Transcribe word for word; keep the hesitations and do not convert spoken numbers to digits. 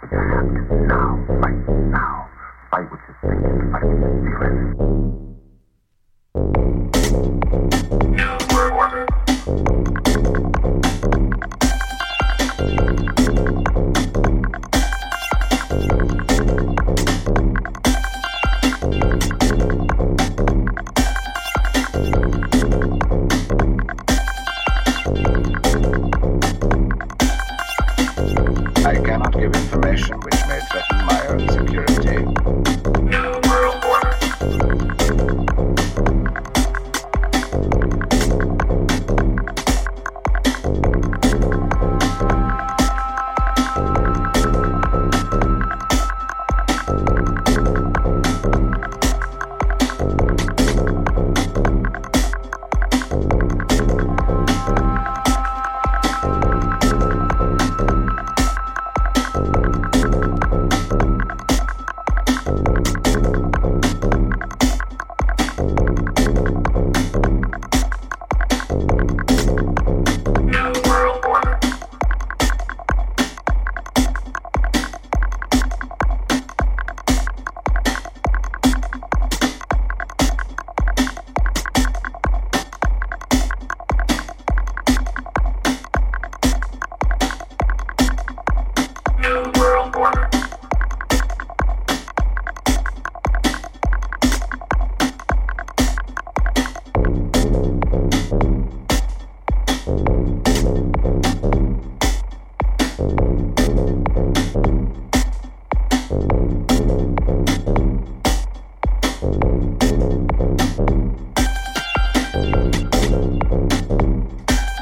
But you have to now, fight now. Fight with your faith, fight with your feelings. I cannot give information which may threaten my own security.